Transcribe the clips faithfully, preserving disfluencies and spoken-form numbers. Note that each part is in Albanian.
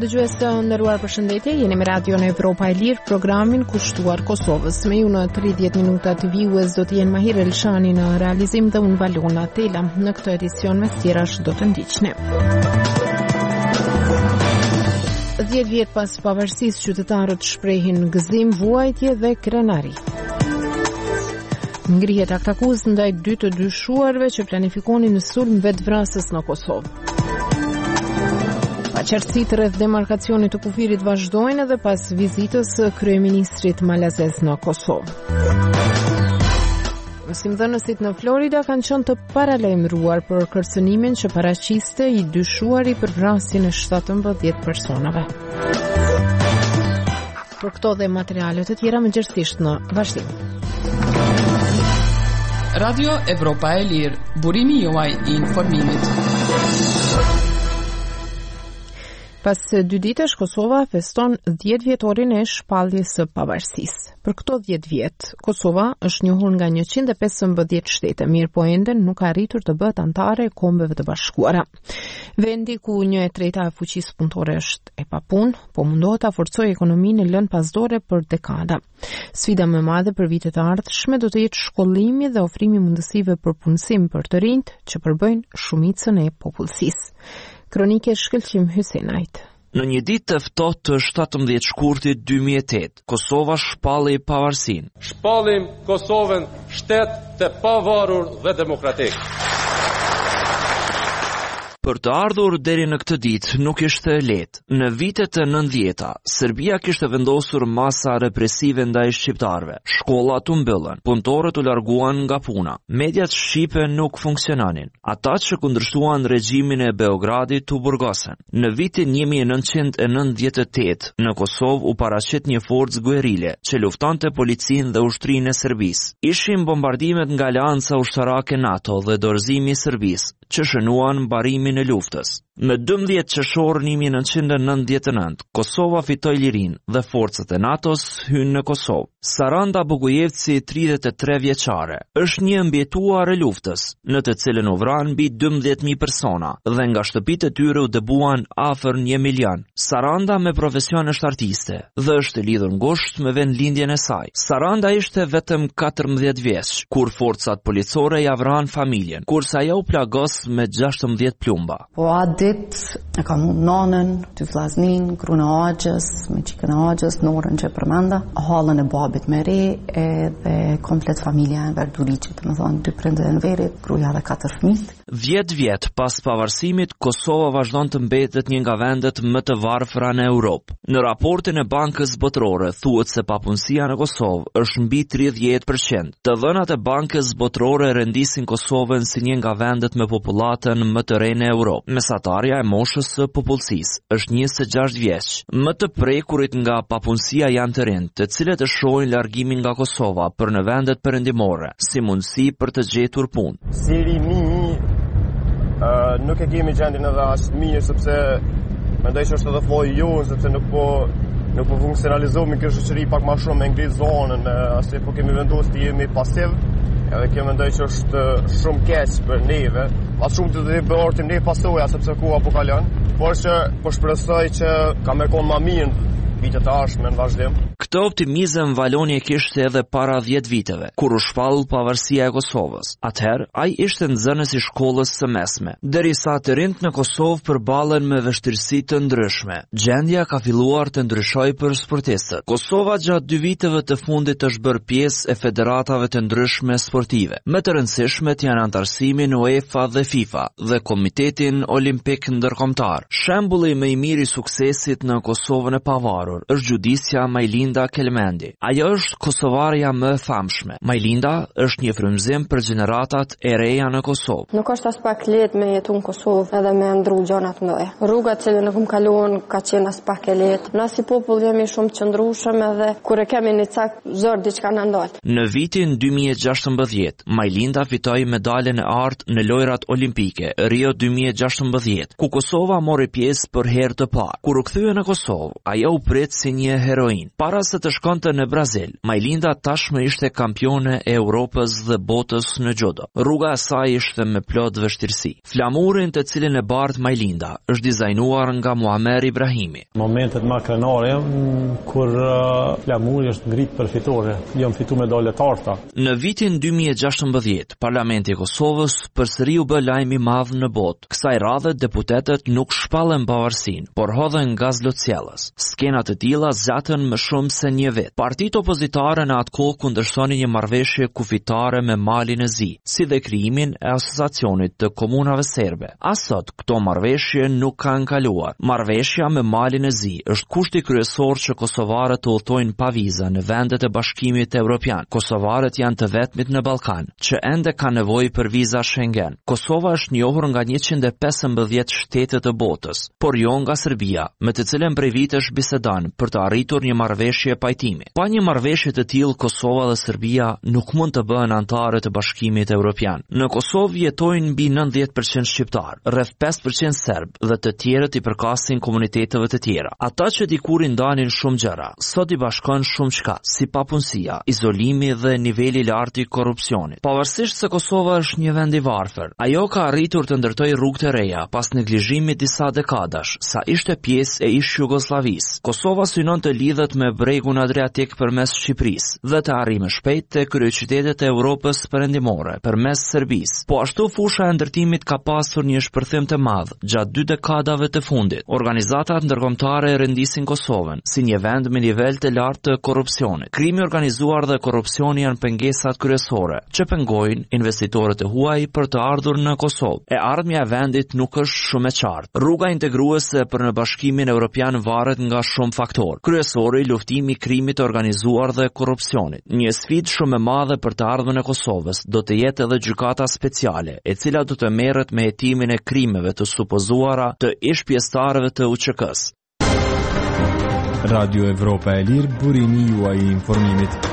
Dëgjues të nderuar, përshëndetje, jeni me radion Evropa e Lirë, programin kushtuar Kosovës. Me ju në tridhjetë minuta të vijues do të jenë Mahir Elshani në realizim dhe unë Valona Tela. Në këtë edicion me tjerash do të ndiqni. dhjetë vjet pas pavarësisë, qytetarët shprehin gëzim, vuajtje dhe krenari. Ngrihet aktakuzë ndaj dy të dyshuarve që planifikonin në sulm vetvrasës në Kosovë. Paqartësitë rreth demarkacionit të kufirit vazhdojnë edhe pas vizitës së kryeministrit malazez në Kosovë. Mësimdhënësit në Florida kanë qenë të paralajmëruar për kërcënimin që paraqiste i dyshuari për vrasjen e shtatëmbëdhjetë personave. Për këto dhe materiale të tjera mëngjesisht në vazhdim. Radio Evropa e Lirë, burimi juaj i informimit. Pas dy ditësh, Kosova feston dhjetë vjetorin e shpalljes së pavarësisë. Për këto dhjetë vjet, Kosova është njohur nga njëqind e pesëmbëdhjetë shtete, mirë po ende nuk ka arritur të bëhet antare e Kombeve të Bashkuara. Vendi ku një e treta e fuqisë punëtore është e papunë, po mundohet ta forcojë ekonominë e lënë pasdore për dekada. Sfida më e madhe për vitet e ardhshme do të jetë shkollimi dhe ofrimi mundësive për punësim për të rinjt që përbëjnë shumicën e popullsisë. Kronike Shkëlqim Hysenajt. Në një ditë të ftohtë të shtatëmbëdhjetë shkurtit dy mijë e tetë, Kosova shpalli pavarësinë. Shpallim Kosovën shtet të pavarur dhe demokratik. Për të ardhur deri në këtë ditë nuk ishte lehtë. Në vitet e nëntëdhjeta, Serbia kishte vendosur masa represive ndaj shqiptarëve. Shkollat u mbyllën, punëtorët u larguan nga puna. Mediat shqipe nuk funksiononin. Ata që kundërshtuan regjimin e Beogradit u burgosen. Në vitin një mijë e nëntëqind e nëntëdhjetë e tetë, në Kosovë u paraqit një forcë guerile që luftonte policinë dhe ushtrinë e Serbisë. Ishin bombardimet nga Aleanca Ushtarake NATO dhe dorëzimi i Serbisë, që shënuan mbarimin e luftës. Në dëmbëdhjetë qershor një mijë e nëntëqind e nëntëdhjetë e nëntë, Kosova fitoi lirinë dhe forcat e NATO-s hynë në Kosovë. Saranda Bogojevci, tridhjetë e tre vjeçare, është një mbjetuar e luftës, në të cilën u vran mbi dymbëdhjetë mijë persona dhe nga shtëpitë e tyre u dëbuan afër një milion. Saranda me profesion është artiste dhe është lidhur ngushtë me vendlindjen e saj. Saranda ishte vetëm katërmbëdhjetë vjeç kur forcat policore ja vran familjen, kurse ajo u plagos me gjashtëmbëdhjetë plumba. Po atë ditë e kam unë nanën, dy vllaznin, gruan e Axhës, me çikën e Axhës, Norën që përmenda, hallën e babit me re edhe komplet familja e Verduriçit, më thonë dy prindër e verit, gruaja dhe katër fëmijë. dhjetë vjet pas pavarësimit, Kosova vazhdon të mbetet një nga vendet më të varfëra në Europë. Në raportin e Bankës Botërore thuhet se papunësia në Kosovë është mbi tridhjetë përqind. Të dhënat e Bankës Botërore rendisin Kosovën si një nga vendet me popullatën më të re në Europë. Mesatarja e moshës së popullsisë është njëzet e gjashtë vjeç. Më të prekurit nga papunësia janë të rinj, të cilët e shohin largimin nga Kosova për në vendet perëndimore, si mundësi për të gjetur punë. Si rini, uh, nuk e kemi gjendjen edhe as mirë, sepse mendoj që është edhe floji jonë, sepse nuk po nuk po funksionalizohemi kjo shoqëri pak më shumë me ngrit zonën, as po kemi vendosur të jemi pasiv. Edhe kjo mendoj që është shumë keq për neve. Pas shumë të të bërtim ne pasoja, sepse koha po kalon, por që po shpresoj që ka me konë ma mirë vitet e ardhshme në vazhdim. Këtë optimizëm Valoni e kishte edhe para dhjetë viteve, kur u shpall pavarësia e Kosovës. Atëherë, ai ishte nxënës i shkollës së mesme. Derisa të rinjt në Kosovë përballen me vështirësi të ndryshme, gjendja ka filluar të ndryshojë për sportistët. Kosova gjatë dy viteve të fundit është bërë pjesë e federatave të ndryshme sportive. Më të rëndësishmet janë antarësimin UEFA dhe FIFA dhe Komitetin Olimpik Ndërkombëtar. Shembulli më i mirë i suksesit në Kosovën e pavarur është Gjudisja Majlinda Kelmendi. Ajo është kosovarja më e famshme. Majlinda është një frymëzim për gjeneratat e reja në Kosovë. Nuk është as pak lehtë me jetu në Kosovë edhe me ndru gjanat mëdha. Rrugat që në kum kaluan ka qenë as pak e lehtë. Na si popull jemi shumë të qëndrueshëm edhe kur e kemi një cak zor diçka na ndal. Në vitin dy mijë e gjashtëmbëdhjetë, Majlinda fitoi medaljen e artë në lojrat olimpike Rio dy mijë e gjashtëmbëdhjetë, ku Kosova mori pjesë për herë të parë. Kur u kthye në Kosovë, ajo u prit si një heroin. Para se të shkonte në Brazil, Majlinda tashmë ishte kampione e Europës dhe botës në judo. Rruga e saj ishte me plot vështirësi. Flamurin të cilin e bart Majlinda është dizajnuar nga Muamer Ibrahimi. Momentet më krenare kur uh, flamuri është ngrit për fitore, jam fitu medale të arta. Në vitin dy mijë e gjashtëmbëdhjetë, Parlamenti i Kosovës përsëri u bë lajm i madh në botë. Kësaj radhe deputetët nuk shpallën pavarësinë, por hodhen nga zlotësjellës. Skenat e tilla zgjatën më shumë se një vit. Partitë opozitare në atë kohë kundërshtonin një marrëveshje kufitare me Malin e Zi, si dhe krijimin e asociacionit të komunave serbe. As sot këto marrëveshje nuk kanë kaluar. Marrëveshja me Malin e Zi është kushti kryesor që kosovarët të udhtojnë pa viza në vendet e Bashkimit Evropian. Kosovarët janë të vetmit në Ballkan që ende kanë nevojë për viza Schengen. Kosova është njohur nga njëqind e pesëmbëdhjetë shtete të botës, por jo nga Serbia, me të cilën prej vitesh bisedon për të arritur një marrëveshje pajtimi. Pa një marrëveshje të tillë, Kosova dhe Serbia nuk mund të bëhen anëtare të Bashkimit Evropian. Në Kosovë jetojnë mbi nëntëdhjetë përqind shqiptar, rreth pesë përqind serb dhe të tjerët i përkasin komuniteteve të tjera. Ata që dikur i ndanin shumë gjëra, sot i bashkojnë shumë çka, si papunësia, izolimi dhe niveli i lartë i korrupsionit. Pavarësisht se Kosova është një vend i varfër, ajo ka arritur të ndërtojë rrugë të reja pas neglizhimit disa dekadash, sa ishte pjesë e ish Jugosllavisë. Kosova synon të lidhet me bregun Adriatik përmes Shqipërisë dhe të arrijë më shpejt te kryeqytetet e Evropës perëndimore përmes Serbisë. Po ashtu fusha e ndërtimit ka pasur një shpërthim të madh gjatë dy dekadave të fundit. Organizatat ndërkombëtare rendisin Kosovën si një vend me nivel të lartë të korrupsionit. Krimi organizuar dhe korrupsioni janë pengesat kryesore që pengojnë investitorët e huaj për të ardhur në Kosovë. E ardhmja e vendit nuk është shumë e qartë. Rruga integruese për në Bashkimin Evropian varet nga shumë faktorë. Kryesori luftimi i krimit të organizuar dhe korrupsionit. Një sfidë shumë e madhe për të ardhmen e Kosovës do të jetë edhe gjykata speciale, e cila do të merret me hetimin e krimeve të supozuara të ish pjesëtarëve të U Q K-s. Radio Evropa e Lirë, burimi juaj i informimit.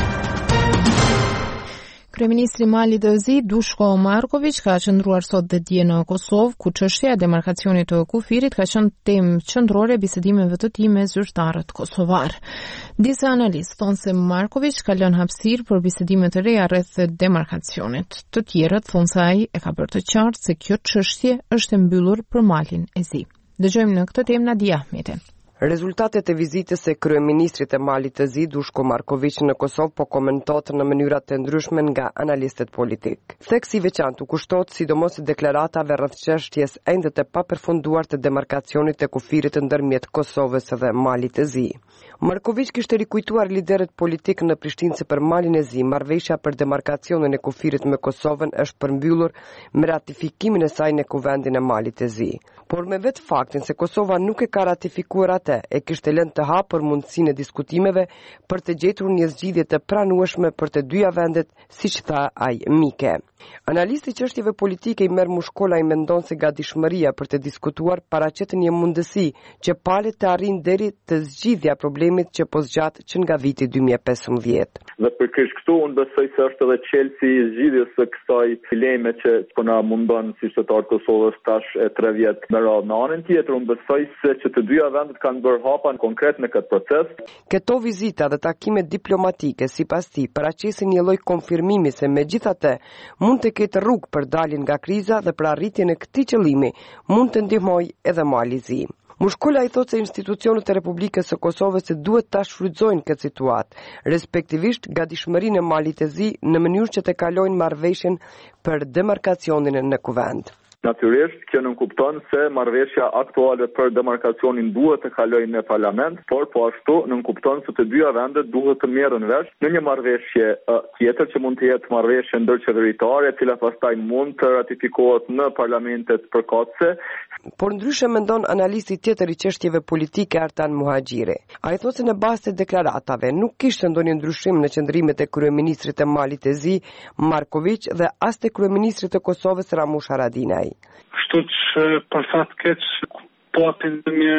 Kryeministri i Malit të Zi, Dushko Marković, ka qëndruar sot dhe dje në Kosovë, ku çështja e demarkacionit të kufirit ka qenë temë qendrore e bisedimeve të tij me zyrtarët kosovar. Disa analistë thonë se Marković ka lënë hapësirë për bisedime të reja rreth demarkacionit. Të tjerët thonë se ai e ka bërë të qartë se kjo çështje është e mbyllur për Malin e Zi. Dëgjojmë në këtë temë Nadia Ahmetin. Rezultatet e vizitës së kryeministrit e Malit të Zi, Dushko Marković, në Kosovë po komentohet në mënyra të ndryshme nga analistët politik. Theksi i veçantë u kushtohet sidomos deklaratave rreth çështjes ende të papërfunduar të demarkacionit të kufirit ndërmjet Kosovës dhe Malit të Zi. Marković kishte rikujtuar liderët politik në Prishtinë se për Malin e Zi, marrëveshja për demarkacionin e kufirit me Kosovën është përmbyllur me ratifikimin e saj në Kuvendin e Malit të Zi. Por me vetë faktin se Kosova nuk e ka ratifikuar atë, e kishte lënë të hapur mundësinë e diskutimeve për të gjetur një zgjidhje të pranueshme për të dyja vendet, siç tha ai Mike. Analisti i çështjeve politike i Mer Mushkola i mendon se gatishmëria për të diskutuar paraqet një mundësi që pale të arrijë deri të zgjidhja problemit që po zgjat që nga viti dy mijë e pesëmbëdhjetë. Dhe përkësh këtu unë besoj se është edhe çelësi i zgjidhjes së kësaj dileme që po na mundon si qytetar të Kosovës tash e tre vjet me radhë. Në anën tjetër unë besoj se që të dyja vendet kanë bërë hapa konkret në këtë proces. Këto vizita dhe takimet diplomatike sipas tij paraqesin një lloj konfirmimi se megjithatë mund të ketë rrugë për daljen nga kriza dhe për arritjen e këtij qëllimi mund të ndihmojë edhe Mali i Zi. Mushkola i thotë se institucionet e Republikës së Kosovës duhet ta shfrytëzojnë këtë situatë, respektivisht gatishmërinë e Malit të Zi në mënyrë që të kalojnë marrëveshjen për demarkacionin në Kuvend. Natyrisht, kjo nuk kupton se marrëveshja aktuale për demarkacionin duhet të kalojë në parlament, por po ashtu nuk kupton se të dyja vendet duhet të merren vesh në një marrëveshje uh, tjetër që mund të jetë marrëveshje ndërqeveritare, e cila pastaj mund të ratifikohet në parlamentet përkatëse. Por ndryshe mendon analisti tjetër i çështjeve politike Artan Muhaxhiri. Ai thotë se në bazë të deklaratave nuk kishte ndonjë ndryshim në qëndrimet e kryeministrit të Malit të Zi, Marković, dhe as të kryeministrit të Kosovës Ramush Haradinaj. Kështu që për fat keq po atin një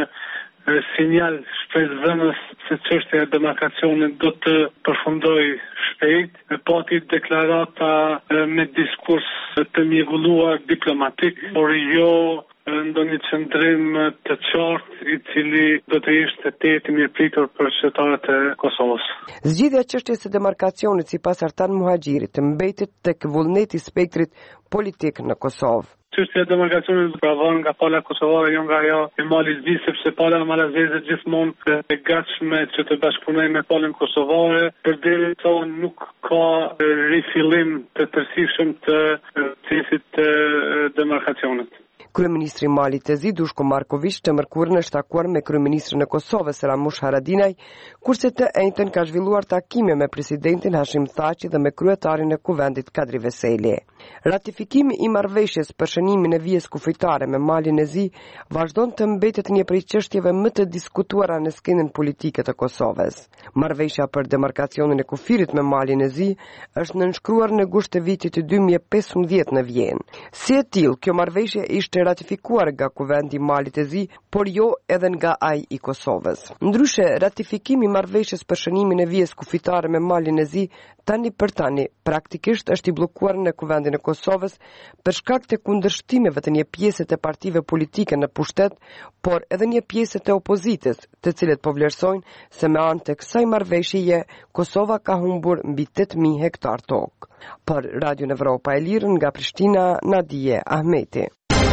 sinjal shpresvënës se çështja e demarkacionit do të përfundoj shpejt, po aty deklarata me diskurs të mjegulluar diplomatik, por jo ndonjë qëndrim të qartë i cili do të ishte tetë mirëpritur për qytetarët e Kosovës. Zgjidhja e çështjes së demarkacionit sipas Artan Muhaxhirit të mbetet tek vullneti i spektrit politik në Kosovë. Çështja e demarkacionit pravan nga pala kosovare, jo nga ajo e Malit Zi, sepse pala malazeze gjithmonë e gatshme që të bashkëpunojë me palën kosovare, përderisa nuk ka rifillim të tërësishëm të procesit të demarkacionit. Kryeministri i Malit të Zi, Dushko Marković, të mërkurën është takuar me kryeministrin e Kosovës, Ramush Haradinaj, kurse të njëjtën ka zhvilluar takime me presidentin Hashim Thaçi dhe me kryetarin e Kuvendit Kadri Veseli. Ratifikimi i marrëveshjes për shënimin e vijës kufitare me Malin e Zi vazhdon të mbetet një prej çështjeve më të diskutuara në skenën politike të Kosovës. Marrëveshja për demarkacionin e kufirit me Malin e Zi është nënshkruar në gusht të vitit dy mijë e pesëmbëdhjetë në Vjenë. Si e tillë, kjo marrëveshje ishte ratifikuar nga Kuvendi i Malit të Zi, por jo edhe nga ai i Kosovës. Ndryshe, ratifikimi i marrëveshjes për shënimin e vijës kufitare me Malin e Zi tani për tani praktikisht është i bllokuar në Kuvendin e Kosovës për shkak të kundërshtimeve të një pjese të partive politike në pushtet, por edhe një pjese të opozitës, të cilët po vlerësojnë se me anë të kësaj marrëveshjeje Kosova ka humbur mbi tetë mijë hektar tokë. Për Radio Evropa e Lirë nga Prishtina, Nadije Ahmeti.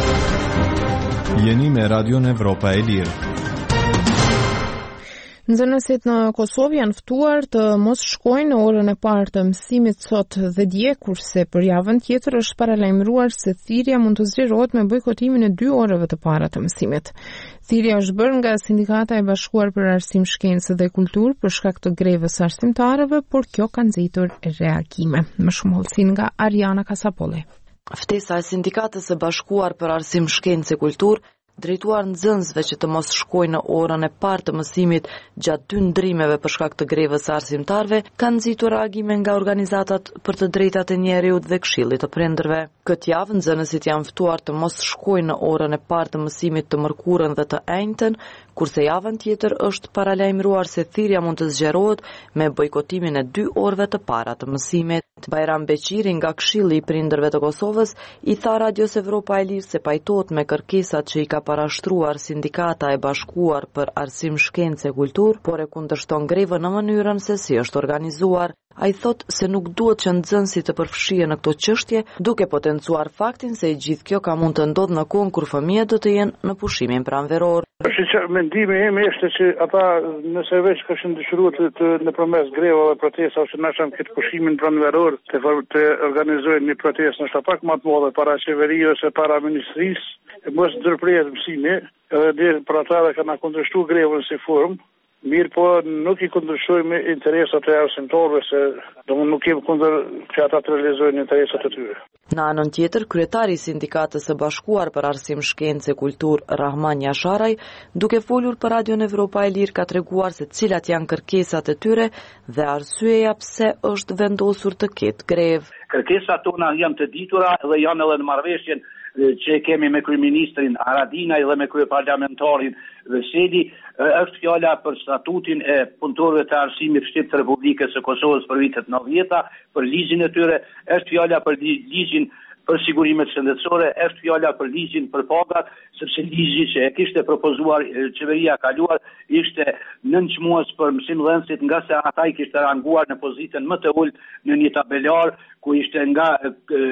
Jeni me Radio Evropa e Lirë. Nxënësit në Kosovë janë ftuar të mos shkojnë në orën e parë të mësimit sot dhe dje, kurse për javën tjetër është paralajmëruar se thirrja mund të zgjerohet me bojkotimin e dy orëve të para të mësimit. Thirrja është bërë nga Sindikata e Bashkuar për Arsim, Shkencë dhe Kulturë për shkak të grevës arsimtarëve, por kjo ka nxitur reagime. Më shumë hollësi nga Ariana Kasapolli. Ftesa e Sindikatës së Bashkuar për Arsim, Shkencë dhe Kulturë drejtuar nxënësve që të mos shkojnë në orën e parë të mësimit gjatë dy ndrimeve për shkak të grevës së arsimtarëve, kanë nxitur reagime nga organizatat për të drejtat e njerëzit dhe Këshillit të Prindërve. Këtë javë nxënësit janë ftuar të mos shkojnë në orën e parë të mësimit të mërkurën dhe të enjtën, kurse javën tjetër është paralajmëruar se thirrja mund të zgjerohet me bojkotimin e dy orëve të para të mësimit. Bajram Beqiri nga Këshilli i Prindërve të Kosovës i tha Radios Evropa e Lirë se pajtohet me kërkesat që i ka parashtruar Sindikata e Bashkuar për Arsim, Shkencë e Kulturë, por e kundërshton grevën në mënyrën se si është organizuar. Ai thot se nuk duhet që nxënësit të përfshihen në këto çështje, duke potencuar faktin se i gjithë kjo ka mund të ndodhë në kohën kur fëmijët do të jenë në pushimin pranveror. Mendimi im është që ata nëse veç kishin dëshiruar të, të nëpërmes grevave, protestave që nashëm këtë pushimin pranveror të, të organizojnë një protestë nështë pak më të madhe para qeverisë ose para ministrisë, mos ndërprehet mësimi, edhe për ata që kanë kundërshtuar grevën si formë. Mirë po nuk i kundërshtojmë interesat e arsimtarëve, se domosdoshmë nuk kemi kundër që ata të realizojnë interesat e tyre. Në anën tjetër, kryetari i Sindikatës së Bashkuar për Arsim, Shkencë e Kulturë, Rahman Jasharaj, duke folur për Radio Evropa e Lirë, ka treguar se cilat janë kërkesat e tyre dhe arsyeja pse është vendosur të ketë grevë. Kërkesat tona janë të ditura dhe janë edhe në marrëveshjen që kemi me kryeministrin Haradinaj dhe me kryeparlamentarin Veseli, është fjala për statutin e punëtorëve të arsimit shtyp të Republikës së Kosovës për vitet nëntëdhjetë, për ligjin e tyre, është fjala për ligjin për sigurimet shëndetësore, është fjala për ligjin për pagat, sepse ligji që e kishte propozuar qeveria kaluar ishte nënç muaj për mësimdhënësit, nga se ata i kishte ranguar në pozitën më të ulët në një tabelar ku ishte nga e,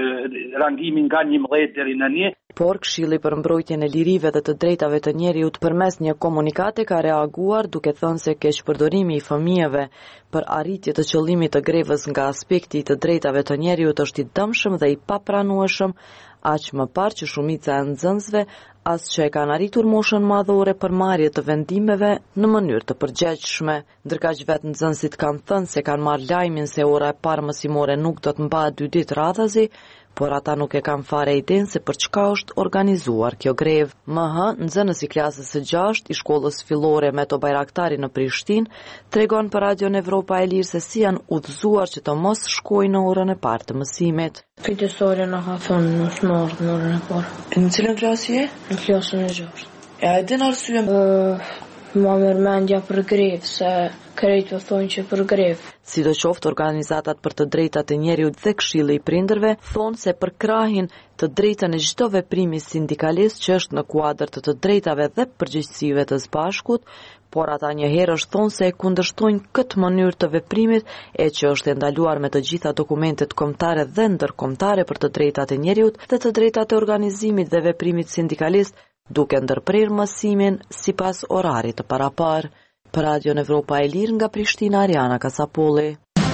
rangimi nga njëmbëdhjetë deri në një. Por Këshilli për mbrojtjen e lirive dhe të drejtave të njerëzit përmes një komunikate ka reaguar duke thënë se keqpërdorimi i fëmijëve për arritje të qëllimit të grevës nga aspekti i të drejtave të njerëzit është i dëmshëm dhe i papranueshëm, aq më parë që shumica e nxënësve as që e kanë arritur moshën madhore për marrje të vendimeve në mënyrë të përgjegjshme. Ndërkaq vetë nxënësit kanë thënë se kanë marrë lajmin se ora e parë mësimore nuk do të mbahet dy ditë radhazi, por ata nuk e kanë fare idenë se për çka është organizuar kjo grevë. M H, nxënës i klasës së gjashtë i shkollës fillore Meto Bajraktari në Prishtinë, tregon për Radio Evropa e Lirë se si janë udhëzuar që të mos shkojnë në orën e parë të mësimit. Fitësorja na ka thonë mos marrë në orën e parë. Në cilën klasë je? Në klasën e gjashtë. Ja e din arsyen? Uh, ma merr mendja për grevë, se krejtë thonë që për grevë. Sidoqoftë, organizatat për të drejtat e njerëzit dhe Këshilli i Prindërve thonë se përkrahin të drejtën e çdo veprimi sindikalist që është në kuadër të të drejtave dhe përgjegjësive të së bashkut, por ata njëherë është thonë se e kundërshtojnë këtë mënyrë të veprimit e që është e ndaluar me të gjitha dokumentet kombëtare dhe ndërkombëtare për të drejtat e njerëzit dhe të drejtat e organizimit dhe veprimit sindikalist, duke ndërprer mësimin sipas orarit të parapar. Për Radio Evropa e Lirë nga Prishtina, Ariana Kasapolli.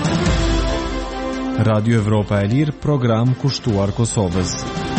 Radio Evropa e Lirë, program kushtuar Kosovës.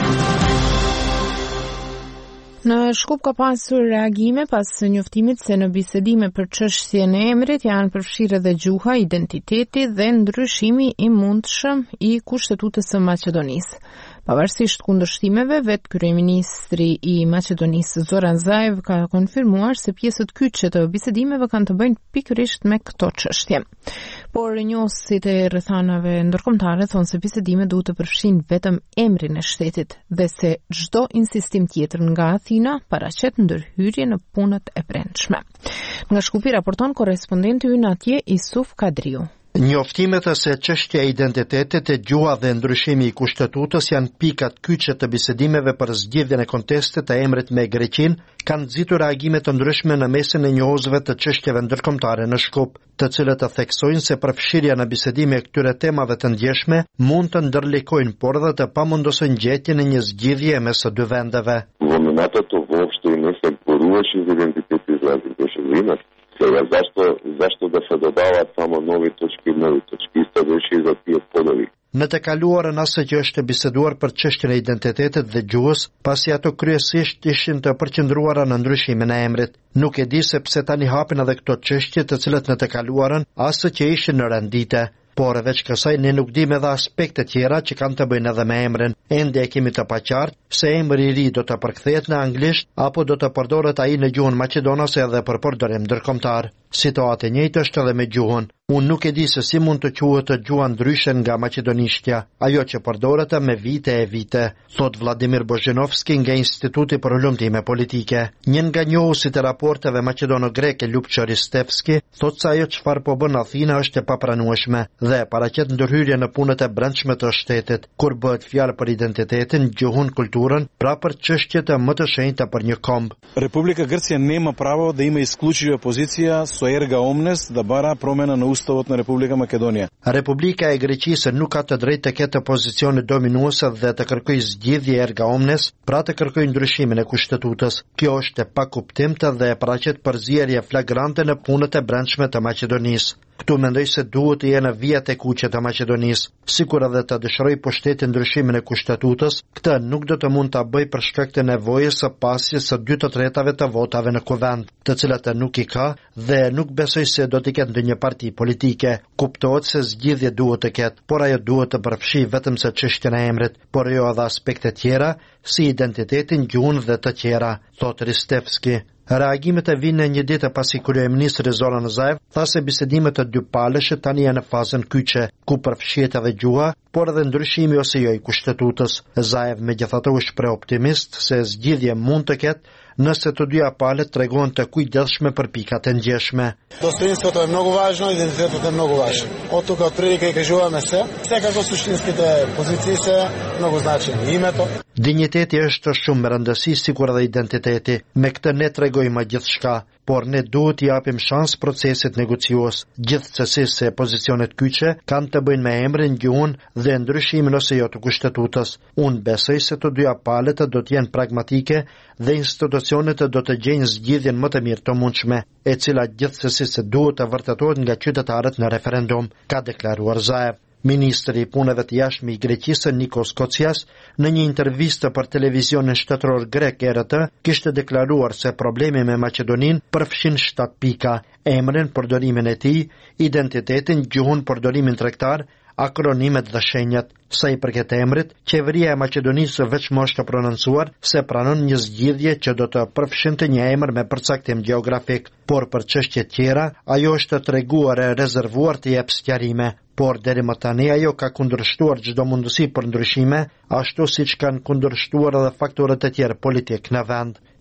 Në Shkup ka pasur reagime pas njoftimit se në bisedime për çështjen e emrit janë përfshirë edhe gjuha, identiteti dhe ndryshimi i mundshëm i Kushtetutës së Maqedonisë. Pavarësisht kundërshtimeve, vetë kryeministri i Maqedonisë Zoran Zaev ka konfirmuar se pjesët kyçe të bisedimeve kanë të bëjnë pikërisht me këto çështje. Por njohësit e rrethanave ndërkombëtare thonë se bisedimet duhet të përfshinë vetëm emrin e shtetit dhe se çdo insistim tjetër nga Athina paraqet ndërhyrje në punët e brendshme. Nga Shkupi raporton korrespondenti ynë atje Isuf Kadriu. Njoftimet se çështja e identitetit, e gjuha dhe ndryshimi i kushtetutës janë pikat kyçe të bisedimeve për zgjidhjen e kontestit të emrit me Greqinë, kanë nxitur reagime të ndryshme në mesin e njohësve të çështjeve ndërkombëtare në Shkup, të cilët të theksojnë se përfshirja në bisedime e këtyre temave të ndjeshme mund të ndërlikojnë por edhe të pamundosën gjetjen e një zgjidhje mes së dy vendeve. Воменатото въобще не се боруваше за идентитет и за Косово. Сега защо, защо да се додават само нови точки и нови точки? Исто беше и за тия подови. Në të kaluarën asë që është biseduar për çështjen e identitetit dhe gjuhës, pasi ato kryesisht ishin të përqendruara në ndryshimin e emrit. Nuk e di se pse tani hapin edhe këto çështje të cilat në të kaluarën asë që ishin në rendite. Por veç kësaj ne nuk dim edhe aspekte tjera që kanë të bëjnë edhe me emrin. Ende e kemi të paqartë se emri i ri do të përkthehet në anglisht apo do të përdoret ai në gjuhën maqedonase edhe për përdorim ndërkombëtar. Situata e njëjtë është edhe me gjuhën. Unë nuk e di se si mund të quhet gjuha ndryshe nga maqedonishtja, ajo që përdoret me vite e vite, thot Vladimir Bozhenovski nga Instituti për Ullumtime Politike. Një nga njohusit e raporteve maqedono-greke Lupço Ristevski thot se ajo çfarë po bën Athina është e papranueshme dhe paraqet ndërhyrje në punët e brendshme të shtetit, kur bëhet fjalë për identitetin, gjuhën, kulturën, pra për çështjet më të shenjta për një komb. Република Гърция nema право да има изключива позиция со ерга омнес да бара промена на Уставот на Република Македонија. Republika e Greqisë nuk ka të drejtë të ketë pozicione dominuese dhe të kërkojë zgjidhje erga omnes, pra të kërkojë ndryshimin e kushtetutës. Kjo është e pakuptimta dhe e paraqet përzierje flagrante në punët e brendshme të Maqedonisë. Këtu mendoj se duhet të jenë vijat e kuqe të Maqedonisë, sikur edhe të dëshiroj pushtetin ndryshimin e kushtetutës, këtë nuk do të mund ta bëj për shkak të nevojës së pasjes së dy të tretave të votave në kuvend, të cilat nuk i ka dhe nuk besoj se do të ketë ndonjë parti politike. Kuptohet se zgjidhje duhet të ketë, por ajo duhet të përfshijë vetëm se çështjen e emrit, por jo edhe aspekte tjera si identitetin, gjuhën dhe të tjera, thot Ristevski. Reagimet e vinë në një ditë pasi kryeministri Zoran Zaev tha se bisedimet e dypalëshe tani janë në fazën kyçe, ku përfshihet edhe gjuha, por edhe ndryshimi ose jo i kushtetutës. Zaev megjithatë u shpreh optimist se zgjidhje mund të ketë nëse të dyja palët tregon të kujdesshme për pikat e ndjeshme. Достоинството е много важно, идентитетот е много важен. Од тука отприлика и кажуваме се, секако суштинските позиции се много значени. Името. Dinjiteti është shumë me rëndësi sikur edhe identiteti. Me këtë ne tregojmë gjithçka, por ne duhet t'i japim shans procesit negociues. Gjithsesi se pozicionet kyçe kanë të bëjnë me emrin, gjuhën dhe ndryshimin ose jo të kushtetutës. Unë besoj se të dyja palët do të jenë pragmatike dhe institucionet do të gjejnë zgjidhjen më të mirë të mundshme, e cila gjithsesi se duhet të vërtetohet nga qytetarët në referendum, ka deklaruar Zaev. Ministri i punëve të jashtme i Greqisë Nikos Kocias në një intervistë për televizionin shtetëror grek E R T kishte deklaruar se problemi me Maqedoninë përfshin shtat pika: emrin, përdorimin e tij, identitetin, gjuhën, përdorimin tregtar, akronimet dhe shenjat. Sa i përket emrit, qeveria e Maqedonisë veçmë është prononcuar se pranon një zgjidhje që do të përfshinte një emër me përcaktim gjeografik, por për çështje tjera ajo është të treguar e rezervuar të jep sqarime. Por deri më tani ajo ka kundërshtuar çdo mundësi për ndryshime, ashtu siç kanë kundërshtuar edhe faktorët e tjerë politik në vend.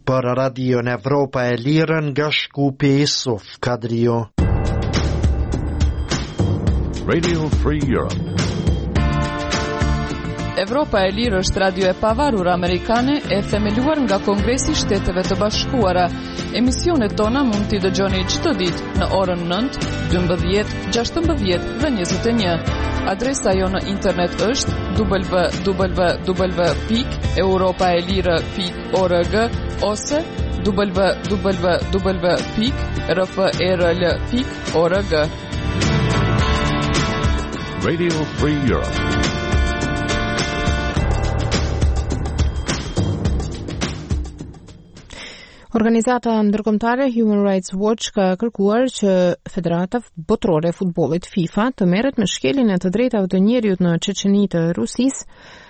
Për Radion Evropa e Lirë nga Shkupi Isuf Kadrio. Radio Free Europe. Evropa e Lirë është radio e pavarur amerikane e themeluar nga Kongresi i Shteteve të Bashkuara. Emisionet tona mund t'i dëgjoni çdo ditë në orën nëntë, dymbëdhjetë, gjashtëmbëdhjetë dhe njëzet e një. Adresa jo në internet është w w w pikë europaelire pikë org ose w w w pikë r f e r l pikë org. Radio Free Europe. Organizata ndërkombëtare Human Rights Watch ka kërkuar që Federata Botërore e Futbollit FIFA të merret me shkeljen e të drejtave të njerëzit në Çeçeni të Rusisë,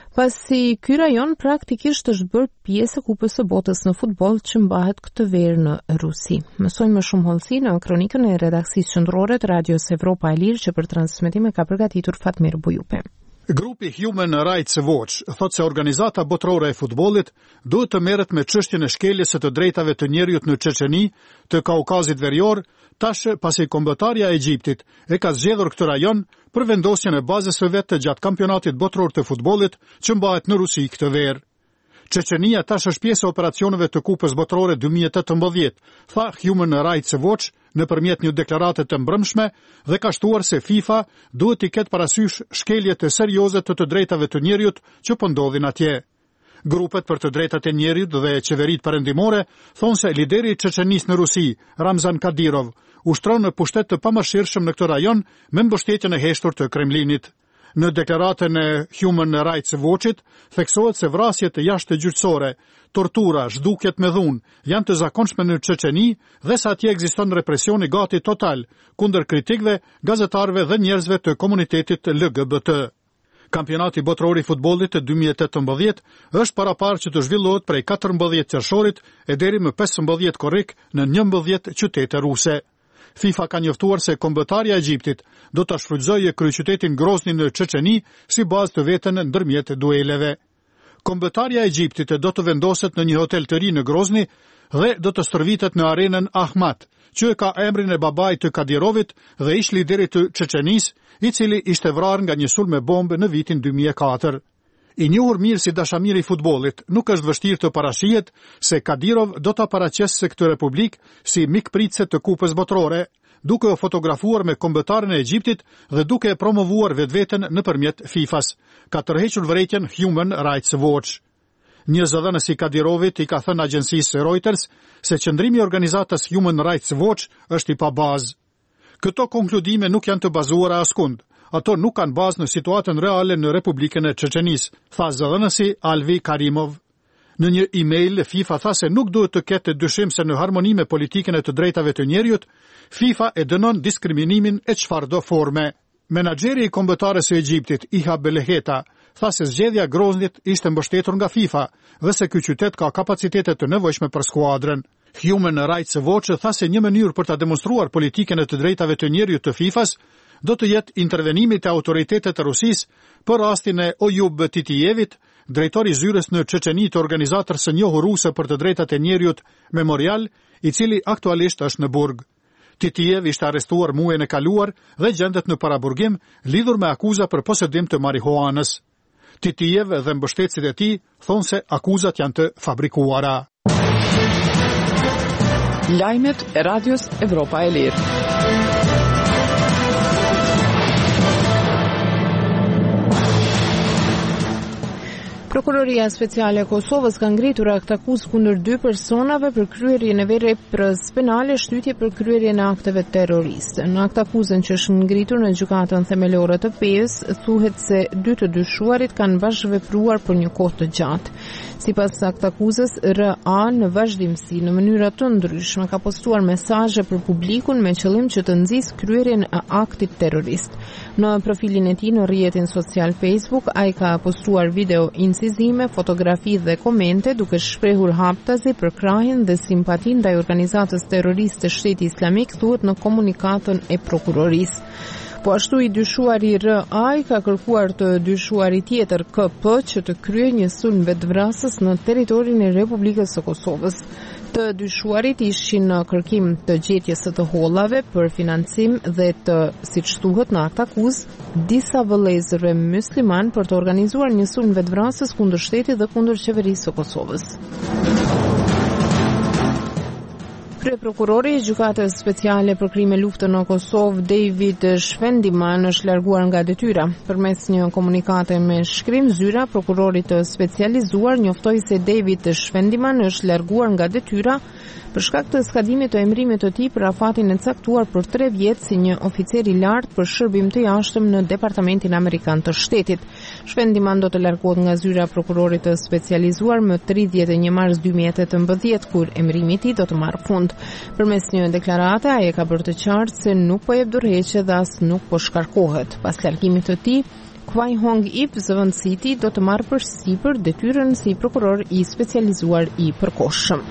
pasi ky rajon praktikisht është bërë pjesë e Kupës së Botës në futboll që mbahet këtë verë në Rusi. Mësojmë më shumë hollësi në kronikën e redaksisë qendrore të Radios Evropa e Lirë që për transmetim e ka përgatitur Fatmir Bujupe. Grupi Human Rights Watch thot se Organizata Botërore e Futbollit duhet të merret me çështjen e shkeljes së të drejtave të njerëzit në Çeçeni të Kaukazit Verior, tash pasi kombëtarja e Egjiptit e ka zgjedhur këtë rajon për vendosjen e bazës së vet të gjatë kampionatit botëror të futbollit që mbahet në Rusi këtë verë. Çeçenia tash është pjesë e operacioneve të Kupës Botërore dy mijë e tetëmbëdhjetë, tha Human Rights Watch nëpërmjet një deklarate të mbrëmshme dhe ka shtuar se FIFA duhet t'i ketë parasysh shkelje të serioze të të drejtave të njerëzit që po ndodhin atje. Grupet për të drejtat e njerëzit dhe qeveritë perëndimore thonë se lideri i Çeçenisë në Rusi, Ramzan Kadyrov, ushtron në pushtet të pamëshirshëm në këtë rajon me mbështetjen e heshtur të Kremlinit. Në deklaratën e Human Rights Watch-it theksohet se vrasjet e jashtëgjyqësore, tortura, zhdukjet me dhunë janë të zakonshme në Çeçeni dhe sa atje ekziston represioni gati total kundër kritikëve, gazetarëve dhe njerëzve të komunitetit L G B T. Kampionati botëror i futbollit të dy mijë e tetëmbëdhjetë është paraparë që të zhvillohet prej katërmbëdhjetë qershorit e deri më pesëmbëdhjetë korrik në njëmbëdhjetë qytete ruse. FIFA ka njoftuar se kombëtarja e Egjiptit do ta shfrytëzojë kryeqytetin Grozny në Çeçeni si bazë të vetën ndërmjet dueleve. Kombëtarja e Egjiptit do të vendoset në një hotel të ri në Grozny dhe do të stërvitet në arenën Ahmat, që ka emrin e babait të Kadyrovit dhe ish liderit të Çeçenisë, i cili ishte vrarë nga një sulm me bombë në vitin dy mijë e katër. I njohur mirë si dashamir i futbollit, nuk është vështirë të parashihet se Kadyrov do ta paraqesë këtë republikë si mikpritëse të Kupës Botërore, duke u fotografuar me kombëtarën e Egjiptit dhe duke e promovuar vetveten nëpërmjet FIFA-s, ka tërhequr vërejtjen Human Rights Watch. Një zëdhënës i Kadyrovit i ka thënë agjencisë Reuters se qëndrimi i organizatës Human Rights Watch është i pabazë. Këto konkludime nuk janë të bazuara askund. Ato nuk kanë bazë në situatën reale në Republikën e Çeçenisë, tha zëdhënësi Alvi Karimov. Në një email, FIFA tha se nuk duhet të ketë dyshim se në harmoni me politikën e të drejtave të njerëzit, FIFA e dënon diskriminimin e çfarëdo forme. Menaxheri i kombëtarës së Egjiptit, Iha Beleheta, tha se zgjedhja Groznit ishte mbështetur nga FIFA dhe se ky qytet ka kapacitete të nevojshme për skuadrën. Human Rights Watch tha se një mënyrë për ta demonstruar politikën e të drejtave të njerëzit të FIFA-s do të jetë intervenimi të autoritetet të Rusisë për rastin e Oyub Titijevit, drejtori i zyrës në Çeçeni të organizatës së njohur ruse për të drejtat e njerëzit Memorial, i cili aktualisht është në burg. Titijev ishte arrestuar muajin e kaluar dhe gjendet në paraburgim lidhur me akuza për posedim të marihuanës. Titijev dhe mbështetësit e tij thonë se akuzat janë të fabrikuara. Lajmet e Radios Evropa e Lirë. Prokuroria Speciale e Kosovës ka ngritur akt akuzë kundër dy personave për kryerjen e veprës penale shtytje për kryerjen e akteve terroriste. Në akt akuzën që është ngritur në gjykatën themelore të Pejës, thuhet se dy të dyshuarit kanë bashkëvepruar për një kohë të gjatë. Sipas akt akuzës, R A në vazhdimsi në mënyra të ndryshme ka postuar mesazhe për publikun me qëllim që të nxjisë kryerjen e aktit terrorist. Në profilin e tij në rrjetin social Facebook, ai ka postuar video incizime, fotografi dhe komente duke shprehur haptazi për krahin dhe simpatin ndaj organizatës terroriste Shteti Islamik, thuhet në komunikatën e prokurorisë. Po ashtu i dyshuari R A I ka kërkuar të dyshuari tjetër K P që të kryejë një sulm vetvrasës në territorin e Republikës së Kosovës. Të dyshuarit ishin në kërkim të gjetjes së të hollave për financim dhe të, siç thuhet në akt akuz, disa vëllezërve musliman për të organizuar një sulm vetvrasës kundër shtetit dhe kundër qeverisë së Kosovës. Kryeprokurori i Gjykatës Speciale për Krime Lufte në Kosovë, David Shvendiman, është larguar nga detyra. Përmes një komunikate me shkrim, zyra prokurorit të specializuar njoftoi se David Shvendiman është larguar nga detyra për shkak të skadimit të emërimit të tij për afatin e caktuar për tre vjet si një oficer i lartë për shërbim të jashtëm në Departamentin Amerikan të Shtetit. Shvendiman do të largohet nga zyra prokurorit të specializuar më tridhjetë e një mars dy mijë e tetëmbëdhjetë, kur emërimi i tij do të marrë fund. Përmes një deklarate, ai e ka bërë të qartë se nuk po jep dorëheqje dhe as nuk po shkarkohet. Pas largimit të tij, Kwai Hong Ip, zëvendësi i tij, do të marrë përsipër detyrën si prokuror i specializuar i përkohshëm.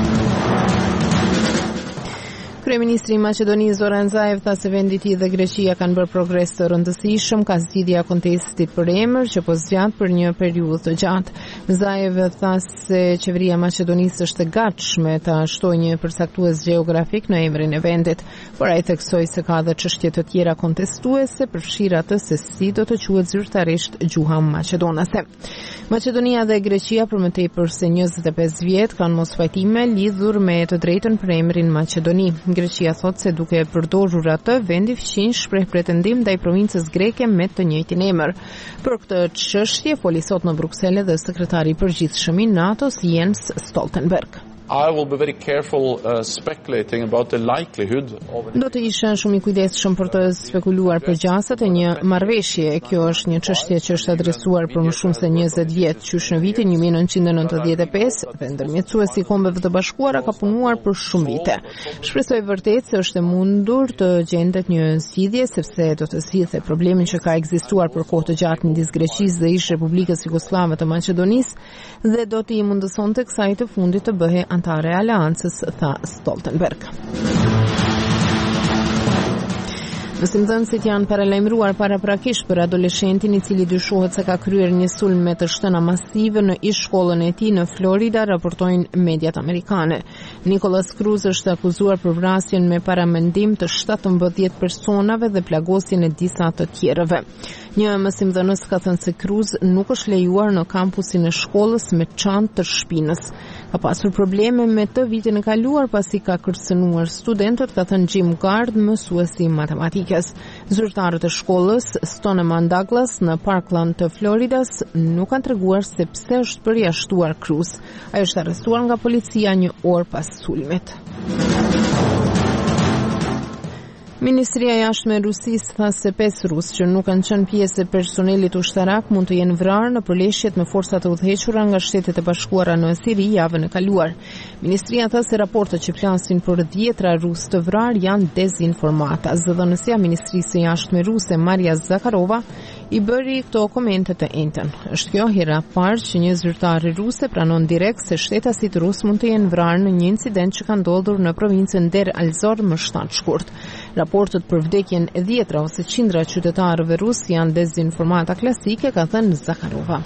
Kryeministri i Maqedonisë Zoran Zaev tha se vendi i tij dhe Greqia kanë bërë progres të rëndësishëm ka zgjidhja kontestit për emër që po zgjat për një periudhë të gjatë. Zaev tha se qeveria e Maqedonisë është e gatshme ta shtojë një përcaktues gjeografik në emrin e vendit, por ai theksoi se ka edhe çështje të tjera kontestuese, përfshirë atë se si do të quhet zyrtarisht gjuha maqedonase. Maqedonia dhe Greqia për më tepër se njëzet e pesë vjet kanë mosfajtime lidhur me të drejtën për emrin Maqedoni. Greqia thot se duke përdorur atë, vendi fqin shpreh pretendim ndaj provincës greke me të njëjtin emër. Për këtë çështje foli sot në Bruksele dhe sekretari i përgjithshëm i NATO-s Jens Stoltenberg. I will be very careful uh, speculating about the likelihood of... Do të isha shumë i kujdesshëm për të spekuluar për gjasat e një marrëveshje. Kjo është një çështje që është adresuar për më shumë se njëzet vjet, qysh në vitin një mijë e nëntëqind e nëntëdhjetë e pesë dhe ndërmjetësuesi i Kombeve të Bashkuara ka punuar për shumë vite. Shpresoj vërtet se është e mundur të gjendet një zgjidhje, sepse do të zgjidhte problemin që ka ekzistuar për kohë të gjatë midis Greqisë dhe ish Republikës Jugoslave të Maqedonisë dhe do t'i mundësonte kësaj të fundit të bëhej antare e aleancës, tha Stoltenberg. Mësimdhënësit janë paralajmëruar paraprakisht për adoleshentin i cili dyshohet se ka kryer një sulm me të shtëna masive në ish shkollën e tij në Florida, raportojnë mediat amerikane. Nicholas Cruz është akuzuar për vrasjen me paramendim të shtatëmbëdhjetë personave dhe plagosjen e disa të tjerëve. Një mësimdhënës ka thënë se Cruz nuk është lejuar në kampusin e shkollës me çantë të shpinës. Ka pasur probleme me të vitin e kaluar pasi ka kërcënuar studentët, ka thënë Jim Gard, mësuesi matematikës. Zyrtarët e shkollës Stoneman Douglas në Parkland të Floridas nuk kanë treguar se pse është përjashtuar Cruz. Ai është arrestuar nga policia një orë pas sulmit. Ministria e Jashtme e Rusisë tha se pesë rusë që nuk kanë qenë pjesë e personelit ushtarak mund të jenë vrarë në përleshjet me forcat e udhëhequra nga Shtetet e Bashkuara në Siri javën e kaluar. Ministria tha se raportet që flasin për dhjetra rusë të vrarë janë dezinformata. Zëdhënësia e Ministrisë së Jashtme ruse Maria Zakharova i bëri këto komente të njëjtën. Është kjo hera e parë që një zyrtare ruse pranon direkt se shtetasit rus mund të jenë vrarë në një incident që ka ndodhur në provincën Der Al-Zor më shtatë shkurt. Raportet për vdekjen e dhjetra ose qindra qytetarëve rus janë dezinformata klasike, ka thënë Zakharova.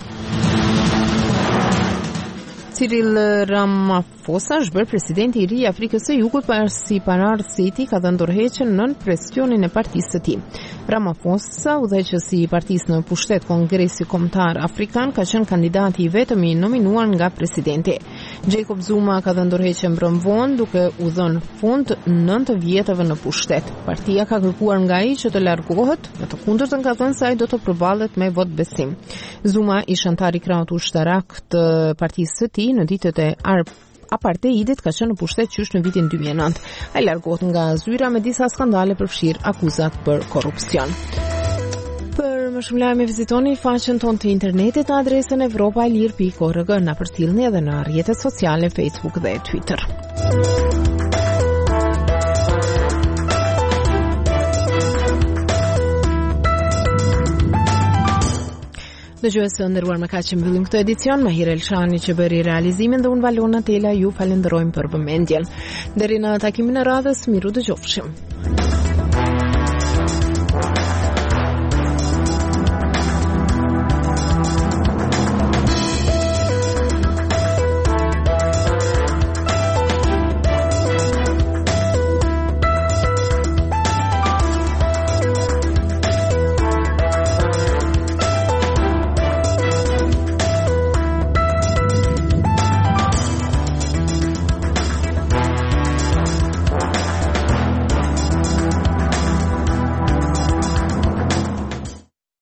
Cyril Ramaphosa është bërë presidenti i ri i Afrikës së Jugut pasi paraardhësi i tij ka dhënë dorëheqjen nën presionin e partisë së tij. Ramaphosa, udhëheqësi i partisë në pushtet Kongresi Kombëtar Afrikan, ka qenë kandidati i vetëm i nominuar nga presidenti. Jacob Zuma ka dhënë dorëheqjen mbrëm vonë duke u dhënë fund nëntë vjetëve në pushtet. Partia ka kërkuar nga ai që të largohet, në të kundërtën ka thënë se ai do të përballet me vot besim. Zuma, ish antar i krahut ushtarak të partisë së tij në ditët e apartheidit, ka qenë në pushtet qysh në vitin dy mijë e nëntë. Ai largohet nga zyra me disa skandale përfshirë akuzat për korrupsion. Për më shumë lajme vizitoni faqen tonë të internetit në adresën evropailir pikë org, na përcjellni edhe në rrjetet sociale Facebook dhe Twitter. Dëgjuesë nderuar, me kaq që mbyllim këtë edicion. Mahir Elshani që bëri realizimin dhe unë Valona Tela ju falenderojmë për vëmendjen. Deri në takimin e radhës, miru dëgjofshim.